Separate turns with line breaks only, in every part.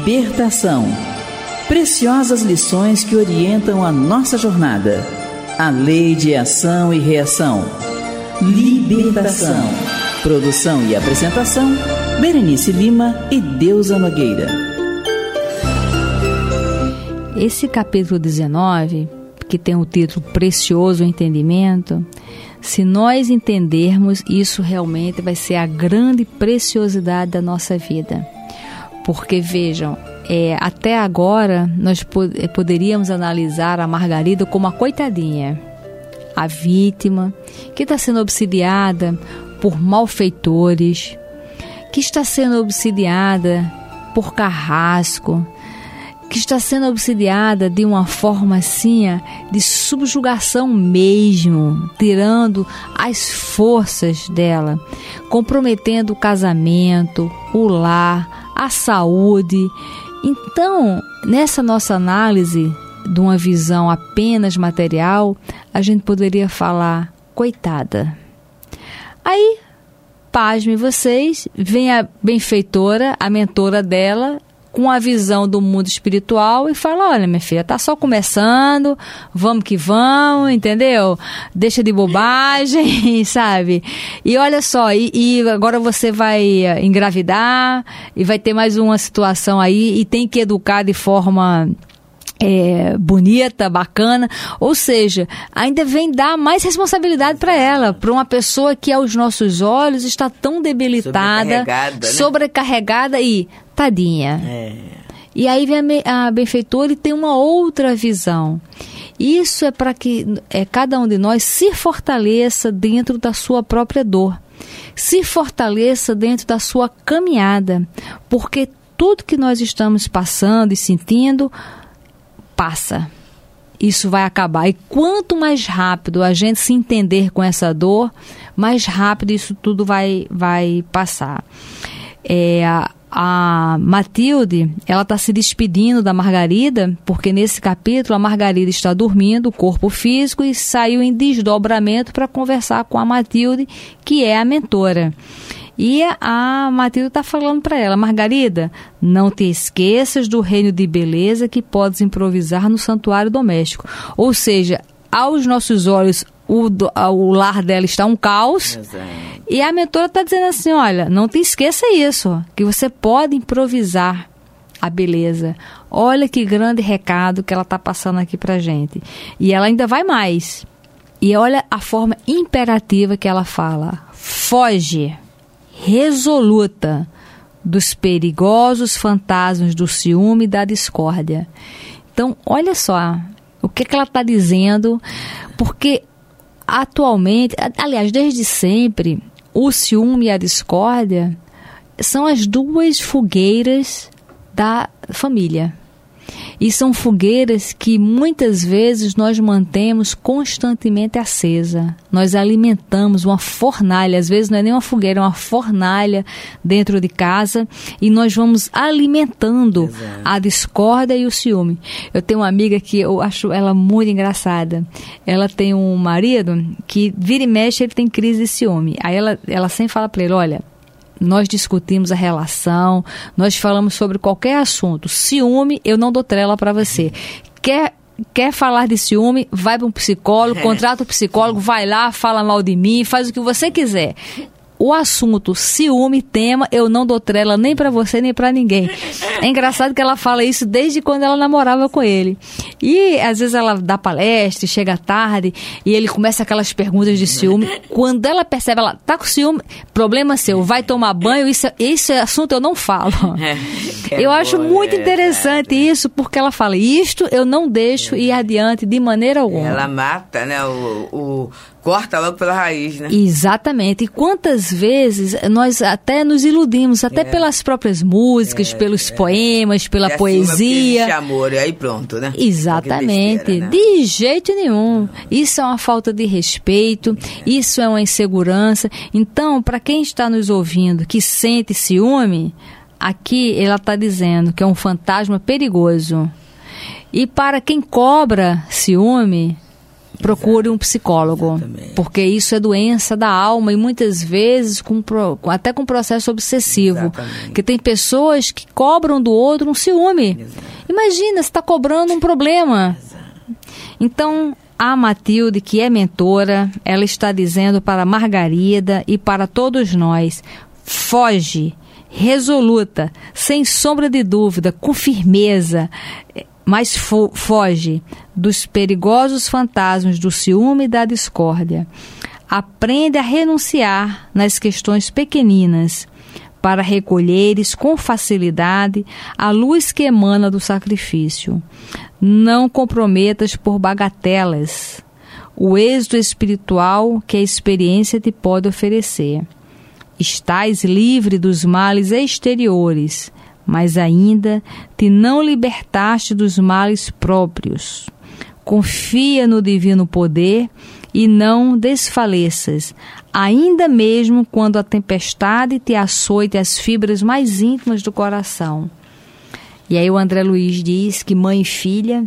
Libertação. Preciosas lições que orientam a nossa jornada. A lei de ação e reação. Libertação. Produção e apresentação, Berenice Lima e Deusa Nogueira.
Esse capítulo 19, que tem o título Precioso Entendimento, se nós entendermos, isso realmente vai ser a grande preciosidade da nossa vida. Porque, vejam, até agora nós poderíamos analisar a Margarida como a coitadinha, a vítima, que está sendo obsidiada por malfeitores, que está sendo obsidiada por carrasco, que está sendo obsidiada de uma forma assim, de subjugação mesmo, tirando as forças dela, comprometendo o casamento, o lar, a saúde. Então, nessa nossa análise de uma visão apenas material, a gente poderia falar, coitada. Aí, pasmem vocês, vem a benfeitora, a mentora dela, com a visão do mundo espiritual e fala, olha, minha filha, tá só começando, vamos que vamos, entendeu? Deixa de bobagem, sabe? E olha só, e agora você vai engravidar e vai ter mais uma situação aí e tem que educar de forma bonita, bacana, ou seja, ainda vem dar mais responsabilidade para ela, para uma pessoa que aos nossos olhos está tão debilitada, sobrecarregada e tadinha. E aí vem a benfeitora e tem uma outra visão. Isso é para que cada um de nós se fortaleça dentro da sua própria dor, se fortaleça dentro da sua caminhada, porque tudo que nós estamos passando e sentindo passa. Isso vai acabar. E quanto mais rápido a gente se entender com essa dor, mais rápido isso tudo vai passar. A Matilde, ela está se despedindo da Margarida, porque nesse capítulo a Margarida está dormindo, o corpo físico, e saiu em desdobramento para conversar com a Matilde, que é a mentora. E a Matilde está falando para ela, Margarida, não te esqueças do reino de beleza que podes improvisar no santuário doméstico. Ou seja, aos nossos olhos, o lar dela está um caos. Exato. E a mentora está dizendo assim, olha, não te esqueça isso, que você pode improvisar a beleza. Olha que grande recado que ela está passando aqui para gente. E ela ainda vai mais. E olha a forma imperativa que ela fala. Foge, resoluta, dos perigosos fantasmas do ciúme e da discórdia. Então, olha só o que ela está dizendo, porque atualmente, aliás, desde sempre, o ciúme e a discórdia são as duas fogueiras da família. E são fogueiras que muitas vezes nós mantemos constantemente acesa. Nós alimentamos uma fornalha, às vezes não é nem uma fogueira, é uma fornalha dentro de casa, e nós vamos alimentando Exato. A discórdia e o ciúme. Eu tenho uma amiga que eu acho ela muito engraçada. Ela tem um marido que vira e mexe, ele tem crise de ciúme. Aí ela sempre fala para ele, olha, nós discutimos a relação, nós falamos sobre qualquer assunto. Ciúme, eu não dou trela para você. Quer falar de ciúme, vai para um psicólogo, contrata um psicólogo, vai lá, fala mal de mim, faz o que você quiser. O assunto ciúme, tema, eu não dou trela nem para você nem para ninguém. É engraçado que ela fala isso desde quando ela namorava com ele. E às vezes ela dá palestra, chega tarde e ele começa aquelas perguntas de ciúme. Quando ela percebe, ela tá com ciúme, problema seu, vai tomar banho, esse assunto eu não falo. Eu acho muito interessante isso, porque ela fala, isto eu não deixo ir adiante de maneira alguma.
Ela mata, né, corta logo pela raiz, né?
Exatamente. E quantas vezes nós até nos iludimos, até pelas próprias músicas, pelos poemas, pela poesia.
Existe amor, e aí pronto, né?
Exatamente.
Besteira, né?
De jeito nenhum. Isso é uma falta de respeito, isso é uma insegurança. Então, para quem está nos ouvindo que sente ciúme, aqui ela está dizendo que é um fantasma perigoso. E para quem cobra ciúme, procure um psicólogo.
Exatamente.
Porque isso é doença da alma e muitas vezes até com processo obsessivo.
Exatamente.
Que tem pessoas que cobram do outro um ciúme.
Exato.
Imagina, você está cobrando um problema. Então, a Matilde, que é mentora, ela está dizendo para a Margarida e para todos nós: foge, resoluta, sem sombra de dúvida, com firmeza, mas foge dos perigosos fantasmas do ciúme e da discórdia. Aprende a renunciar nas questões pequeninas, para recolheres com facilidade a luz que emana do sacrifício. Não comprometas por bagatelas o êxito espiritual que a experiência te pode oferecer. Estás livre dos males exteriores, mas ainda te não libertaste dos males próprios. Confia no divino poder e não desfaleças, ainda mesmo quando a tempestade te açoite as fibras mais íntimas do coração. E aí o André Luiz diz que mãe e filha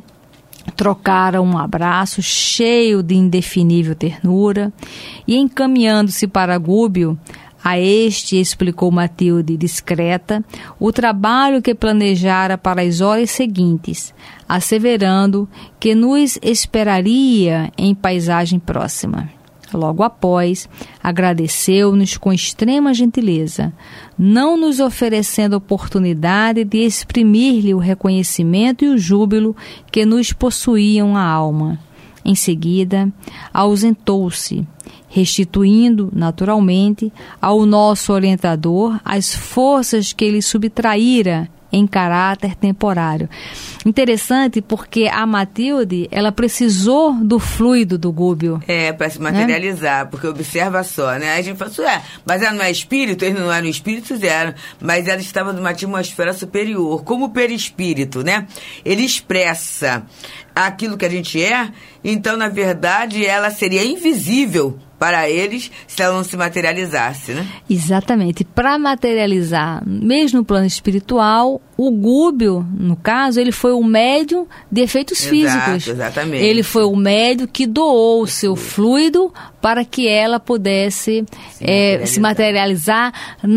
trocaram um abraço cheio de indefinível ternura e, encaminhando-se para Gúbio, a este explicou Matilde, discreta, o trabalho que planejara para as horas seguintes, asseverando que nos esperaria em paisagem próxima. Logo após, agradeceu-nos com extrema gentileza, não nos oferecendo oportunidade de exprimir-lhe o reconhecimento e o júbilo que nos possuíam a alma. Em seguida, ausentou-se, restituindo, naturalmente, ao nosso orientador as forças que ele subtraíra em caráter temporário. Interessante porque a Matilde, ela precisou do fluido do Gúbio.
Para se materializar, porque observa só, né? A gente fala assim, mas ela não é espírito? Eles não eram espíritos, eram, mas ela estava numa atmosfera superior, como o perispírito, né? Ele expressa aquilo que a gente é, então, na verdade, ela seria invisível para eles se ela não se materializasse, né? Exatamente.
Para materializar, mesmo no plano espiritual, o Gúbio, no caso, ele foi o médium de efeitos físicos.
Exatamente.
Ele foi o médium que doou o seu fluido para que ela pudesse se materializar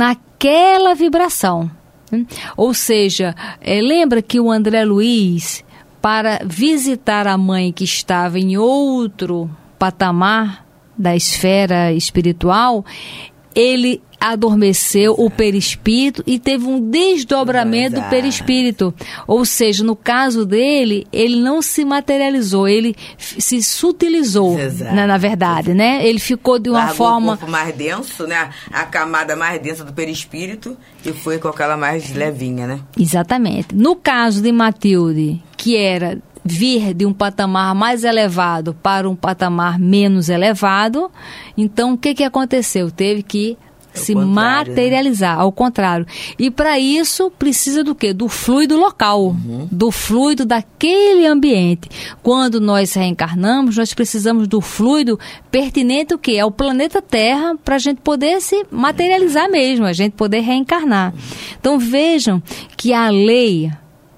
naquela vibração. Ou seja, lembra que o André Luiz, para visitar a mãe que estava em outro patamar da esfera espiritual, ele adormeceu o perispírito e teve um desdobramento do perispírito. Ou seja, no caso dele, ele não se materializou, ele se sutilizou, né, na verdade, né? Ele ficou de uma forma...
o corpo mais denso, né? A camada mais densa do perispírito, e foi com aquela mais levinha, né?
Exatamente. No caso de Matilde, que era vir de um patamar mais elevado para um patamar menos elevado, então o que aconteceu? Teve que se materializar, né? Ao contrário. E para isso precisa do quê? Do fluido local, do fluido daquele ambiente. Quando nós reencarnamos, nós precisamos do fluido pertinente o quê? Ao planeta Terra, para a gente poder se materializar mesmo, a gente poder reencarnar. Então vejam que a lei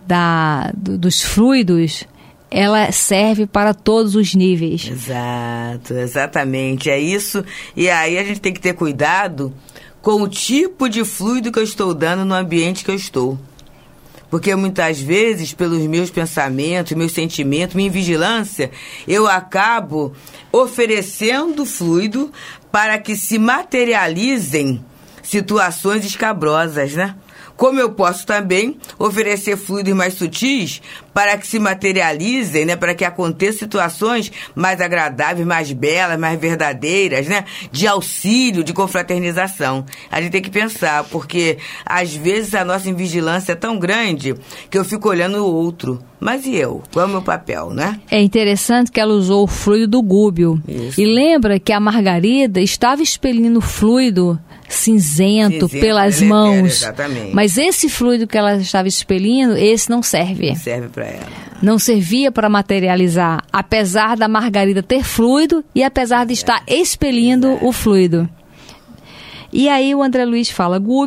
dos fluidos, ela serve para todos os níveis.
Exato, exatamente, é isso. E aí a gente tem que ter cuidado com o tipo de fluido que eu estou dando no ambiente que eu estou. Porque muitas vezes, pelos meus pensamentos, meus sentimentos, minha vigilância, eu acabo oferecendo fluido para que se materializem situações escabrosas, né? Como eu posso também oferecer fluidos mais sutis para que se materializem, né? Para que aconteçam situações mais agradáveis, mais belas, mais verdadeiras, né? De auxílio, de confraternização. A gente tem que pensar, porque às vezes a nossa invigilância é tão grande que eu fico olhando o outro. Mas e eu? Qual é o meu papel, né?
É interessante que ela usou o fluido do Gúbio. Isso. E lembra que a Margarida estava expelindo fluido cinzento pelas mãos.
Exatamente.
Mas esse fluido que ela estava expelindo, esse não serve.
Não serve para ela.
Não servia para materializar, apesar da Margarida ter fluido e apesar de estar expelindo o fluido. E aí o André Luiz fala: Gúbio,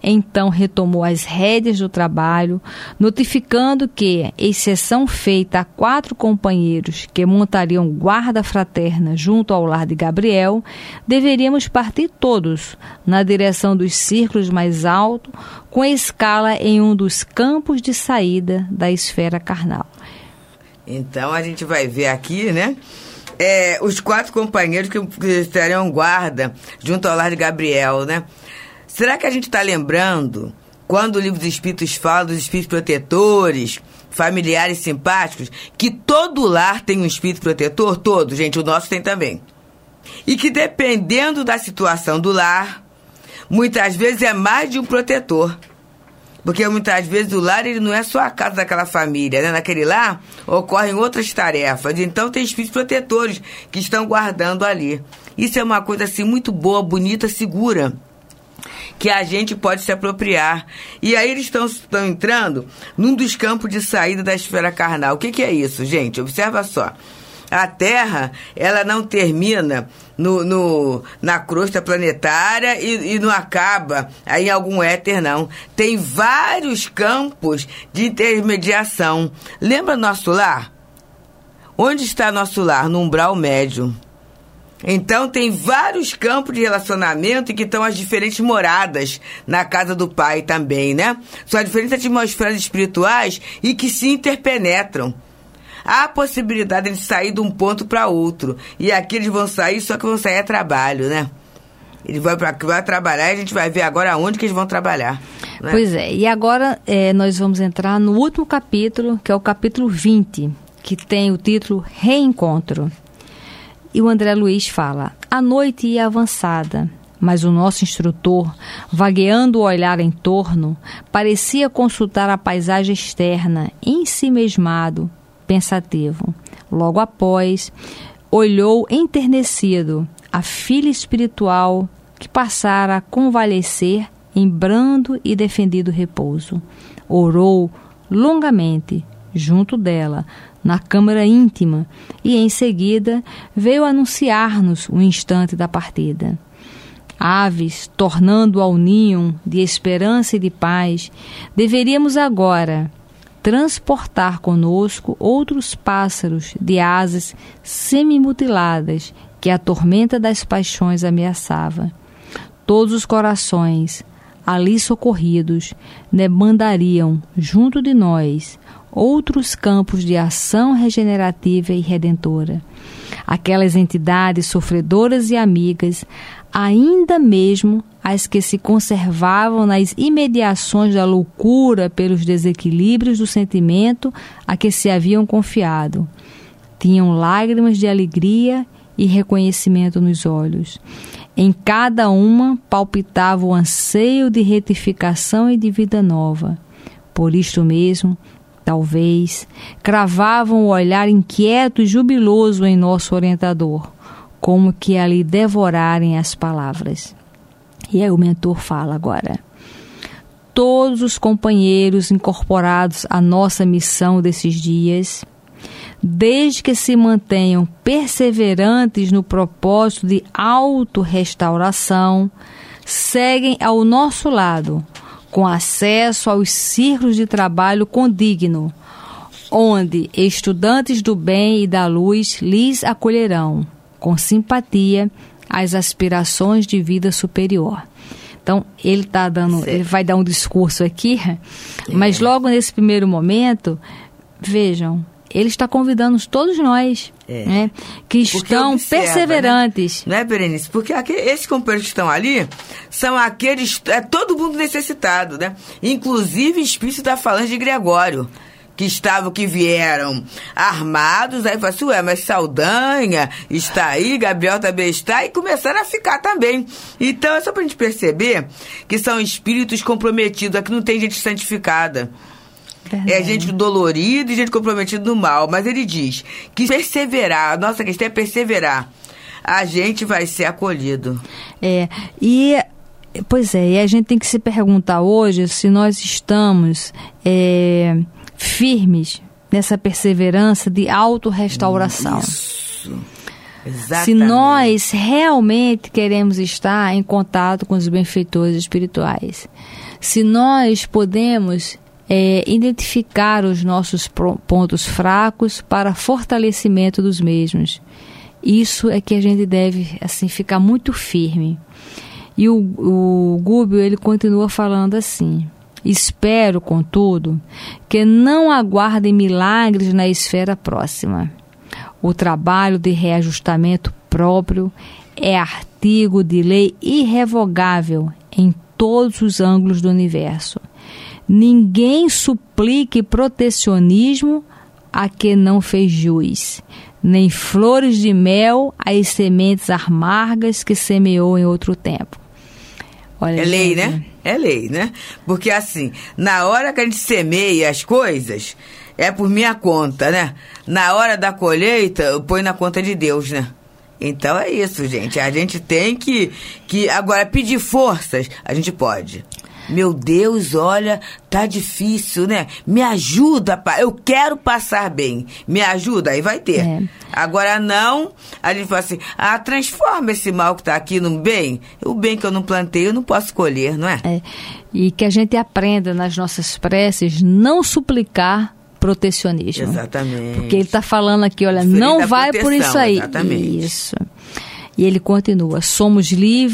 então retomou as rédeas do trabalho, notificando que, exceção feita a 4 companheiros que montariam guarda fraterna junto ao lar de Gabriel, deveríamos partir todos na direção dos círculos mais altos, com escala em um dos campos de saída da esfera carnal.
Então a gente vai ver aqui, né? Os 4 companheiros que estariam guarda junto ao lar de Gabriel, né? Será que a gente está lembrando, quando o livro dos Espíritos fala dos espíritos protetores, familiares simpáticos, que todo lar tem um espírito protetor? Todo, gente, o nosso tem também. E que dependendo da situação do lar, muitas vezes é mais de um protetor. Porque muitas vezes o lar ele não é só a casa daquela família, né? Naquele lar ocorrem outras tarefas. Então tem espíritos protetores que estão guardando ali. Isso é uma coisa assim muito boa, bonita, segura, que a gente pode se apropriar. E aí eles estão entrando num dos campos de saída da esfera carnal. O que é isso, gente? Observa só. A Terra, ela não termina na crosta planetária e não acaba aí em algum éter, não. Tem vários campos de intermediação. Lembra nosso lar? Onde está nosso lar? No umbral médio. Então, tem vários campos de relacionamento que estão as diferentes moradas na casa do Pai também, né? São as diferentes atmosferas espirituais e que se interpenetram. Há a possibilidade de sair de um ponto para outro. E aqui eles vão sair, só que vão sair a trabalho, né? Eles vão trabalhar e a gente vai ver agora onde que eles vão trabalhar. Né?
Pois é, e agora nós vamos entrar no último capítulo, que é o capítulo 20, que tem o título Reencontro. E o André Luiz fala: a noite ia avançada, mas o nosso instrutor, vagueando o olhar em torno, parecia consultar a paisagem externa, ensimesmado, pensativo. Logo após, olhou enternecido a filha espiritual que passara a convalescer em brando e defendido repouso. Orou longamente junto dela, na câmara íntima, e em seguida veio anunciar-nos o instante da partida. Aves, tornando ao ninho de esperança e de paz, deveríamos agora transportar conosco outros pássaros de asas semimutiladas que a tormenta das paixões ameaçava. Todos os corações ali socorridos demandariam junto de nós outros campos de ação regenerativa e redentora. Aquelas entidades sofredoras e amigas, ainda mesmo as que se conservavam nas imediações da loucura pelos desequilíbrios do sentimento a que se haviam confiado, tinham lágrimas de alegria e reconhecimento nos olhos. Em cada uma palpitava o anseio de retificação e de vida nova. Por isto mesmo, talvez, cravavam o olhar inquieto e jubiloso em nosso orientador, como que a lhe devorarem as palavras. E aí o mentor fala agora: todos os companheiros incorporados à nossa missão desses dias, desde que se mantenham perseverantes no propósito de autorrestauração, seguem ao nosso lado, com acesso aos círculos de trabalho condigno, onde estudantes do bem e da luz lhes acolherão, com simpatia, as aspirações de vida superior. Então, ele vai dar um discurso aqui, mas logo nesse primeiro momento, vejam, ele está convidando todos nós, né, que estão perseverantes.
Né, Berenice? Porque esses companheiros que estão ali são aqueles... todo mundo necessitado, né? Inclusive espíritos da falange de Gregório, que vieram armados, aí falaram assim, mas Saldanha está aí, Gabriel também está, e começaram a ficar também. Então é só pra gente perceber que são espíritos comprometidos, aqui não tem gente santificada. Verdade. É gente dolorida e gente comprometida no mal, mas ele diz que perseverar, a nossa questão é perseverar, a gente vai ser acolhido.
Pois é, e a gente tem que se perguntar hoje se nós estamos firmes nessa perseverança de autorrestauração.
Isso. Exatamente.
Se nós realmente queremos estar em contato com os benfeitores espirituais. se nós podemos identificar os nossos pontos fracos para fortalecimento dos mesmos. Isso é que a gente deve assim, ficar muito firme. E o Gubbio, ele continua falando assim: espero, contudo, que não aguardem milagres na esfera próxima. O trabalho de reajustamento próprio é artigo de lei irrevogável em todos os ângulos do universo. Ninguém suplique protecionismo a que não fez jus, nem flores de mel às sementes amargas que semeou em outro tempo. Olha,
é lei, né? É lei, né? Porque assim, na hora que a gente semeia as coisas, é por minha conta, né? Na hora da colheita, eu ponho na conta de Deus, né? Então é isso, gente. A gente tem que agora pedir forças, a gente pode. Meu Deus, olha, tá difícil, né? Me ajuda, pai. Eu quero passar bem. Me ajuda, aí vai ter. Agora não, a gente fala assim, transforma esse mal que tá aqui no bem. O bem que eu não plantei, eu não posso colher, não é?
E que a gente aprenda nas nossas preces não suplicar protecionismo.
Exatamente.
Porque ele está falando aqui, olha, não vai por isso aí.
Exatamente.
Isso. E ele continua: somos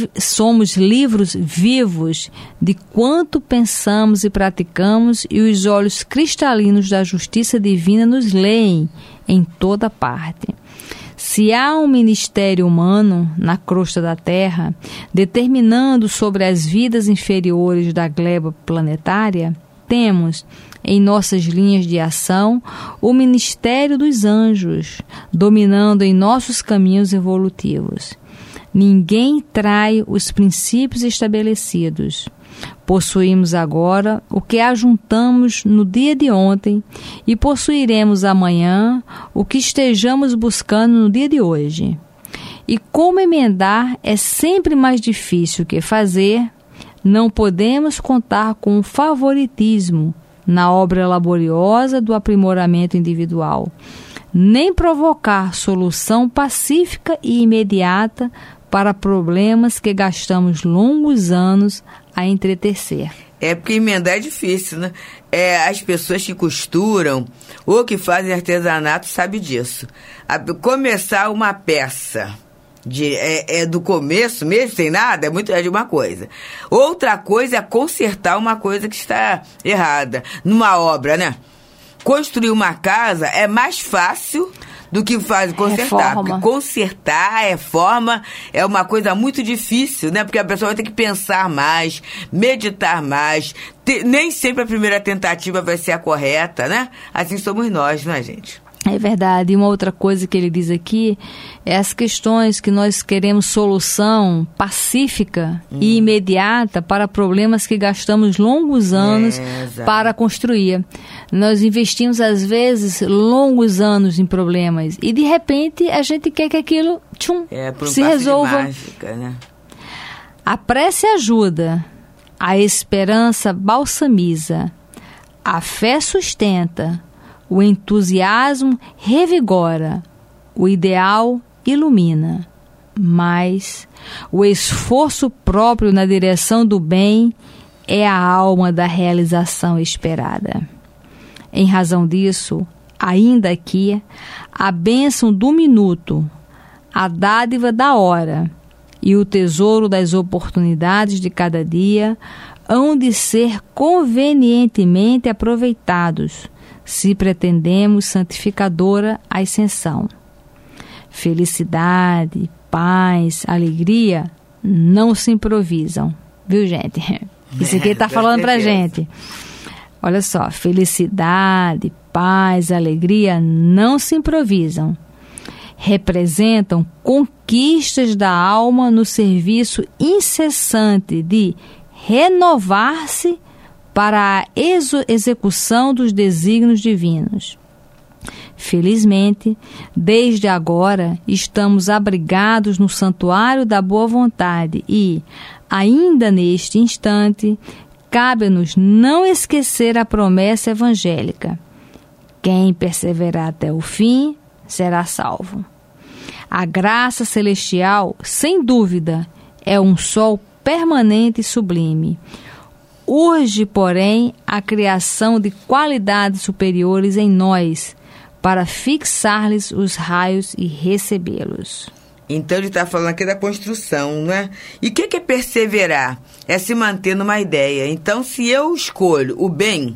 livros vivos de quanto pensamos e praticamos, e os olhos cristalinos da justiça divina nos leem em toda parte. Se há um ministério humano na crosta da Terra, determinando sobre as vidas inferiores da gleba planetária, temos em nossas linhas de ação o ministério dos anjos, dominando em nossos caminhos evolutivos. Ninguém trai os princípios estabelecidos. Possuímos agora o que ajuntamos no dia de ontem e possuiremos amanhã o que estejamos buscando no dia de hoje. E como emendar é sempre mais difícil que fazer, não podemos contar com o favoritismo na obra laboriosa do aprimoramento individual, nem provocar solução pacífica e imediata para problemas que gastamos longos anos a entretecer.
Porque emendar é difícil, né? As pessoas que costuram ou que fazem artesanato sabem disso. Começar uma peça do começo mesmo, sem nada, é de uma coisa. Outra coisa é consertar uma coisa que está errada. Numa obra, né? Construir uma casa é mais fácil do que consertar. Porque consertar, reforma, é uma coisa muito difícil, né? Porque a pessoa vai ter que pensar mais, meditar mais. Nem sempre a primeira tentativa vai ser a correta, né? Assim somos nós, não é, gente?
É verdade. E uma outra coisa que ele diz aqui é as questões que nós queremos solução pacífica e imediata para problemas que gastamos longos anos para construir. Nós investimos, às vezes, longos anos em problemas e, de repente, a gente quer que aquilo se resolva.
Mágica, né?
A prece ajuda, a esperança balsamiza, a fé sustenta, o entusiasmo revigora, o ideal ilumina, mas o esforço próprio na direção do bem é a alma da realização esperada. Em razão disso, ainda aqui, a bênção do minuto, a dádiva da hora e o tesouro das oportunidades de cada dia hão de ser convenientemente aproveitados, se pretendemos santificadora ascensão. Felicidade, paz, alegria não se improvisam, viu, gente? Isso aqui está falando pra gente. Olha só, felicidade, paz, alegria não se improvisam. Representam conquistas da alma no serviço incessante de renovar-se para a execução dos desígnios divinos. Felizmente, desde agora, estamos abrigados no santuário da boa vontade e, ainda neste instante, cabe-nos não esquecer a promessa evangélica: quem perseverar até o fim será salvo. A graça celestial, sem dúvida, é um sol permanente e sublime. urge, porém, a criação de qualidades superiores em nós, para fixar-lhes os raios e recebê-los.
Então ele está falando aqui da construção, não é? E o que é perseverar? É se manter numa ideia. Então, se eu escolho o bem,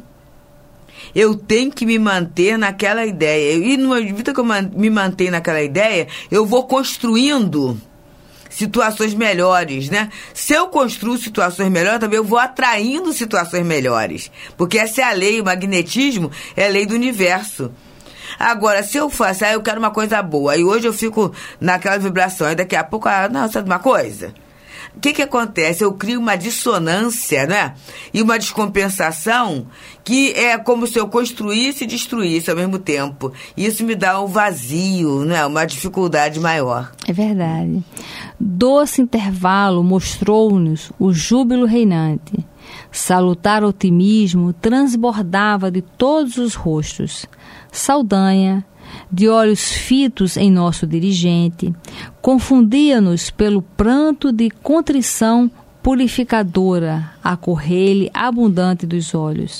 eu tenho que me manter naquela ideia. E na medida que eu me mantenho naquela ideia, eu vou construindo situações melhores, né? Se eu construo situações melhores, também eu vou atraindo situações melhores. Porque essa é a lei, o magnetismo é a lei do universo. Agora, se eu faço, eu quero uma coisa boa, aí hoje eu fico naquela vibração, e daqui a pouco, não, sabe uma coisa? O que acontece? Eu crio uma dissonância, né? E uma descompensação que é como se eu construísse e destruísse ao mesmo tempo. Isso me dá um vazio, né? Uma dificuldade maior.
É verdade. Doce intervalo mostrou-nos o júbilo reinante. Salutar otimismo transbordava de todos os rostos. Saldanha, de olhos fitos em nosso dirigente, confundia-nos pelo pranto de contrição purificadora a correr-lhe abundante dos olhos.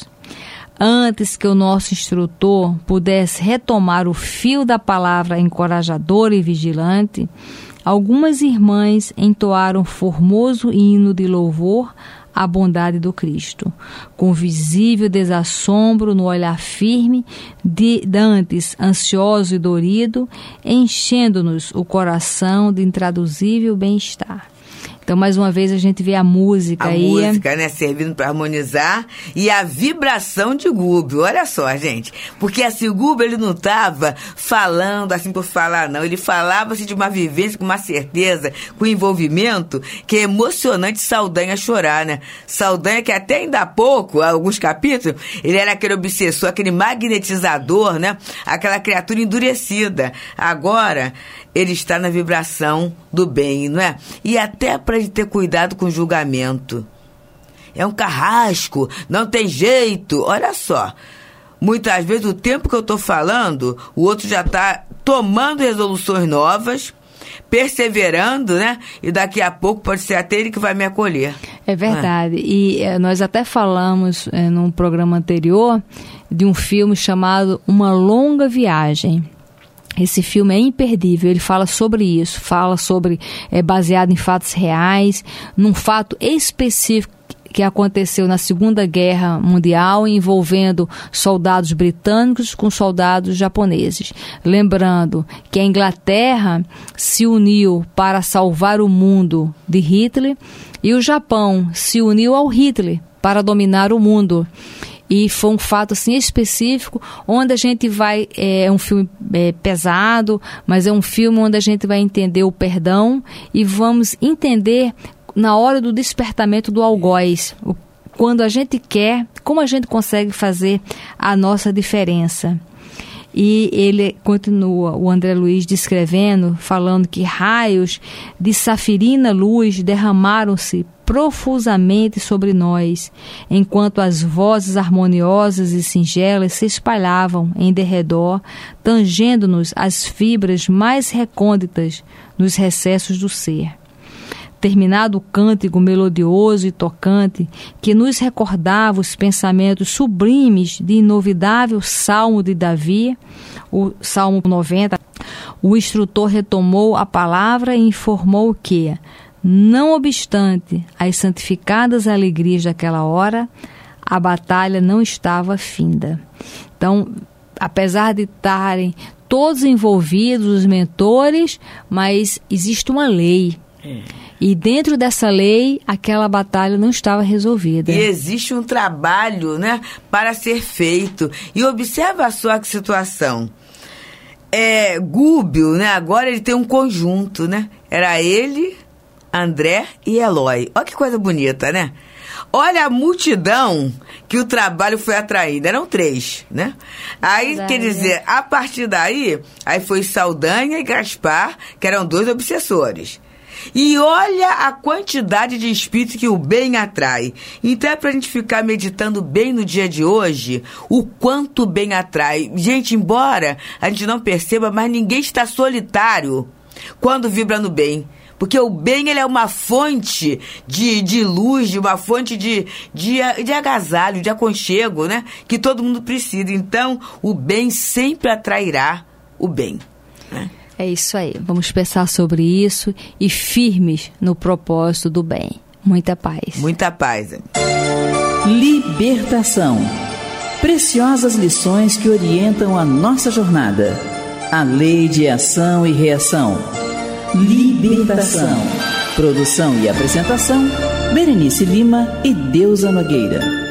Antes que o nosso instrutor pudesse retomar o fio da palavra encorajadora e vigilante, algumas irmãs entoaram formoso hino de louvor à bondade do Cristo, com visível desassombro no olhar firme de Dantes, ansioso e dorido, enchendo-nos o coração de intraduzível bem-estar. Então, mais uma vez, a gente vê a música aí.
A música, né? Servindo para harmonizar. E a vibração de Gubbio. Olha só, gente. Porque, assim, o Gubbio, ele não estava falando, assim, por falar, não. Ele falava, assim, de uma vivência, com uma certeza, com envolvimento, que é emocionante Saldanha chorar, né? Saldanha, que até ainda há pouco, alguns capítulos, ele era aquele obsessor, aquele magnetizador, né? Aquela criatura endurecida. Agora, ele está na vibração do bem, não é? E até para ele ter cuidado com o julgamento. É um carrasco, não tem jeito. Olha só, muitas vezes o tempo que eu estou falando, o outro já está tomando resoluções novas, perseverando, né? E daqui a pouco pode ser até ele que vai me acolher.
É verdade. E nós até falamos num programa anterior de um filme chamado Uma Longa Viagem. Esse filme é imperdível, ele fala sobre isso, baseado em fatos reais, num fato específico que aconteceu na Segunda Guerra Mundial, envolvendo soldados britânicos com soldados japoneses. Lembrando que a Inglaterra se uniu para salvar o mundo de Hitler e o Japão se uniu ao Hitler para dominar o mundo. E foi um fato assim específico, onde a gente vai, é um filme pesado, mas é um filme onde a gente vai entender o perdão e vamos entender na hora do despertamento do algoz, quando a gente quer, como a gente consegue fazer a nossa diferença. E ele continua, o André Luiz descrevendo, falando que raios de safirina luz derramaram-se profusamente sobre nós, enquanto as vozes harmoniosas e singelas se espalhavam em derredor, tangendo-nos as fibras mais recônditas nos recessos do ser. Terminado o cântico melodioso e tocante, que nos recordava os pensamentos sublimes de inovidável Salmo de Davi, o Salmo 90, o instrutor retomou a palavra e informou que, não obstante as santificadas alegrias daquela hora, a batalha não estava finda. Então, apesar de estarem todos envolvidos, os mentores, mas existe uma lei. E dentro dessa lei, aquela batalha não estava resolvida.
E existe um trabalho, né, para ser feito. E observa só que situação. Gubbio, né, agora ele tem um conjunto, né? Era ele, André e Eloy. Olha que coisa bonita, né? Olha a multidão que o trabalho foi atraindo. Eram 3, né? Aí, quer dizer, a partir daí, aí foi Saldanha e Gaspar, que eram 2 obsessores. E olha a quantidade de espírito que o bem atrai. Então é pra gente ficar meditando bem no dia de hoje, o quanto o bem atrai. Gente, embora a gente não perceba, mas ninguém está solitário quando vibra no bem. Porque o bem, ele é uma fonte de luz, uma fonte de agasalho, de aconchego, né? Que todo mundo precisa. Então, o bem sempre atrairá o bem, né?
É isso aí. Vamos pensar sobre isso e firmes no propósito do bem. Muita paz.
Muita paz.
Libertação. Preciosas lições que orientam a nossa jornada. A lei de ação e reação. Libertação. Produção e apresentação, Berenice Lima e Deusa Nogueira.